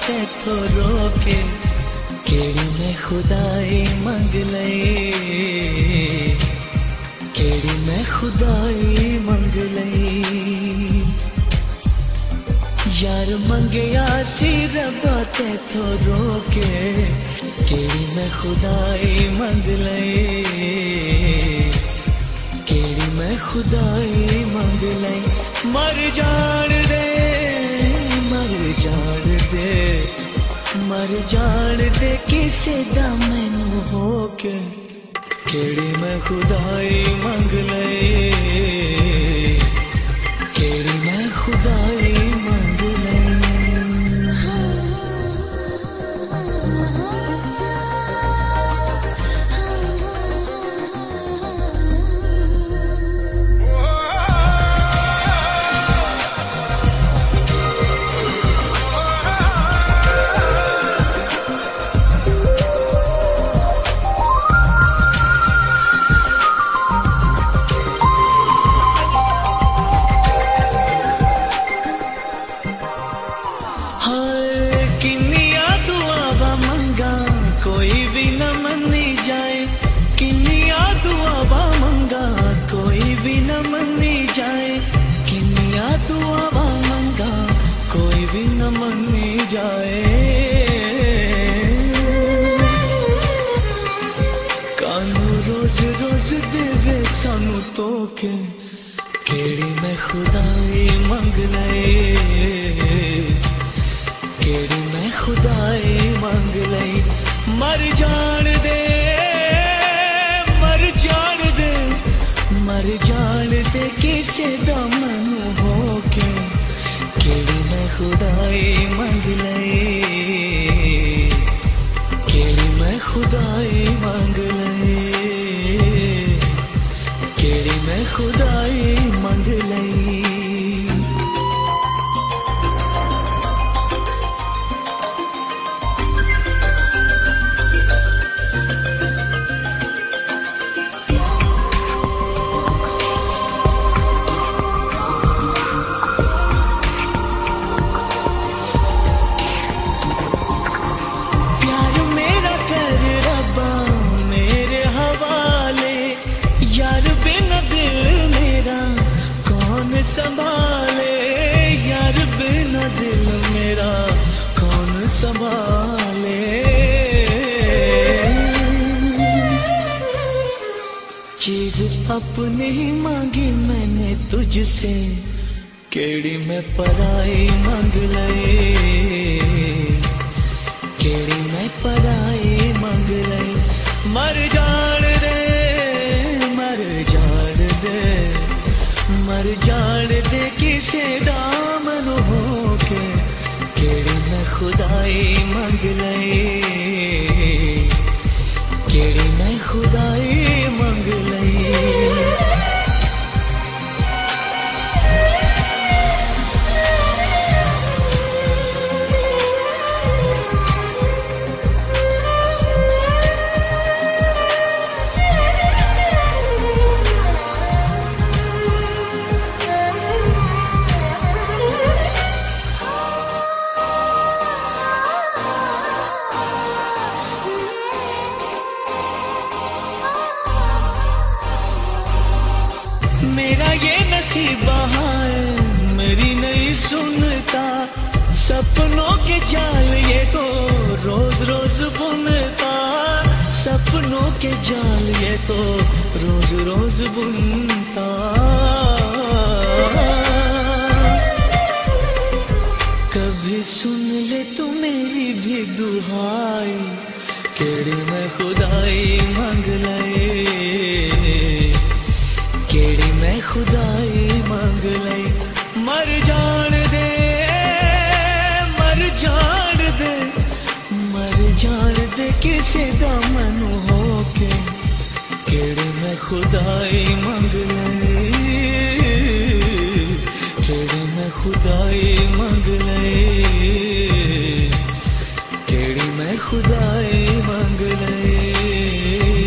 तैथो रोके केड़ी मैं खुदाई मंग लई, केड़ी मैं खुदाई मंग लई। यार मंगया सी रब्बा तैथो रोके केड़ी मैं खुदाई मंग लई, केड़ी मैं खुदाई मंग लई। मर जान दे, मर जान दे, मर जान दे किसे दा मैनू होके केड़ी मैं खुदाई मंग लई, केड़ी मैं खुदाई मंग लई। कोई भी न मनी जाए, किन्निया दुआवा मंगा कोई भी न मनी जाए, किन्निया दुआवा मंगा कोई भी न मनी जाए। कानू रोज रोज देवे सानू तोके केड़ी मैं खुदाई मंग लई, केड़ी मैं खुदाई मंग लई। मर जान दे, मर जान दे, मर जान दे किसे दा मैनू होके केड़ी मैं खुदाई मंग लई, केड़ी मैं खुदाई मंग लई, केड़ी मैं खुदाई मंग लई। संभाले यार बिना दिल मेरा कौन संभाले। चीज अपनी ही मांगी मैंने तुझसे केड़ी मैं पराई मांग लई, केड़ी मैं पराई मांग लई। मर जान दे, मर जान दे, मर जान दे किसे दामन होके केड़ी मैं खुदाई मंग लई, केड़ी मैं खुदाई मंग लई। मेरा ये नसीबा है मेरी नहीं सुनता, सपनों के जाल ये तो रोज रोज बुनता, सपनों के जाल ये तो रोज रोज बुनता। कभी सुन ले तू मेरी भी दुहाई केड़ी मैं खुदाई मंग लई, केड़ी मैं खुदाई मंग लई। मर जान दे, मर जान दे, मर जान दे किसे दामन होके केड़ी मैं खुदाई मंग लई, केड़ी मैं खुदाई मंग लई, केड़ी मैं खुदाई मंग लई।